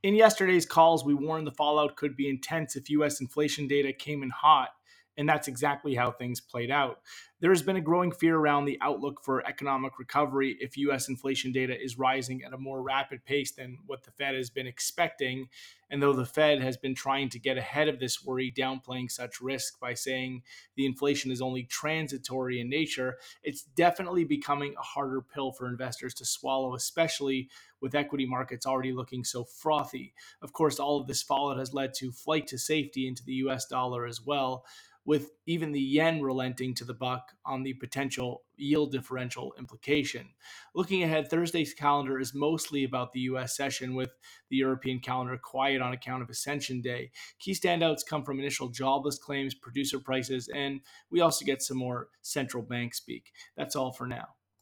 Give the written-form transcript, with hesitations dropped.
In yesterday's calls, we warned the fallout could be intense if US inflation data came in hot, and that's exactly how things played out. There has been a growing fear around the outlook for economic recovery if US inflation data is rising at a more rapid pace than what the Fed has been expecting. And though the Fed has been trying to get ahead of this worry, downplaying such risk by saying the inflation is only transitory in nature, it's definitely becoming a harder pill for investors to swallow, especially with equity markets already looking so frothy. Of course, all of this fallout has led to flight to safety into the US dollar as well, with even the yen relenting to the buck on the potential yield differential implication. Looking ahead, Thursday's calendar is mostly about the US session, with the European calendar quiet on account of Ascension Day. Key standouts come from initial jobless claims, producer prices, and we also get some more central bank speak. That's all for now.